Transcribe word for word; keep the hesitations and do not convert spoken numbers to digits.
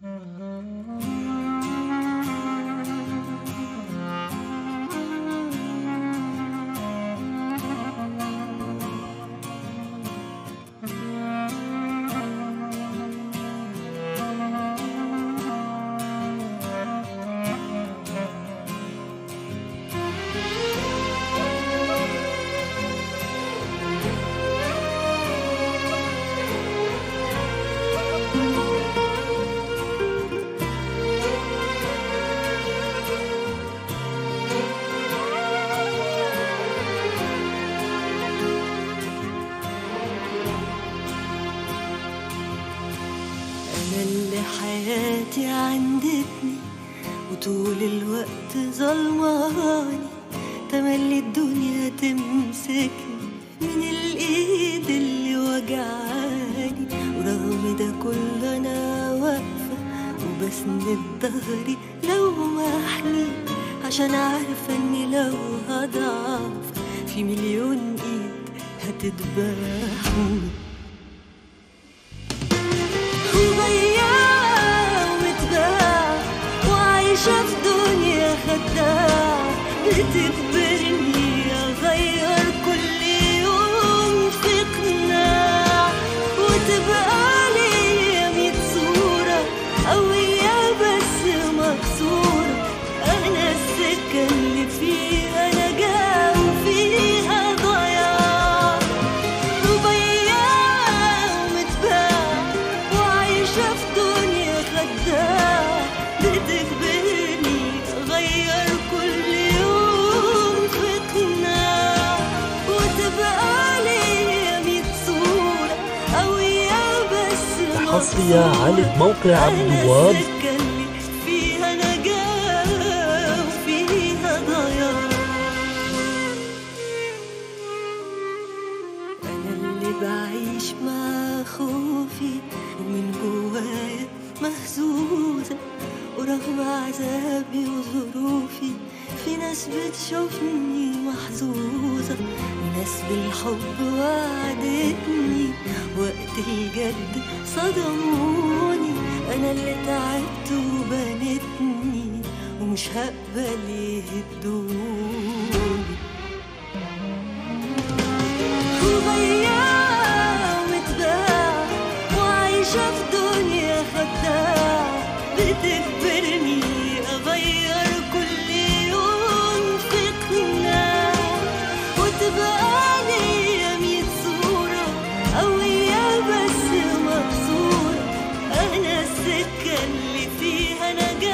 حياتي عندتني وطول الوقت ظلماني، تملي الدنيا تمسكني من الايد اللي وجعاني، ورغم ده كله انا واقفة وبسند ظهري لو محني، عشان عارفة اني لو هضعف في مليون ايد هتذبحني. عايشة في دنيا خداعة بتجبرني أغير كل يوم في قناع، وتبقى لي ميت صورة قوية بس مكسورة. أنا السكة اللي فيها نجاة وفيها ضياع، وبياع ومتباع وعايشة في دنيا خداعة بتجبرني أغير كل يوم في قناع، وتبقى لي ميت صورة قوية بس حصرية على موقع عبد الوهاب. فيها نجاة وفيها ضياع. أنا اللي بعيش مع خوفي ومن جوايا مهزوزة، ورغم عذابي وظروفي في ناس بتشوفني محظوظة، وناس بالحب وعدتني وقت الجد صدموني. أنا اللي تعبت وبنتني ومش هقبل يهدوني. وبياع ومتباع وعايشة في دنيا خداعة بتجبرني أغير كل يوم في قناع، وتبقى لي ميت صورة قوية بس مكسورة. أنا السكة اللي فيها نجاة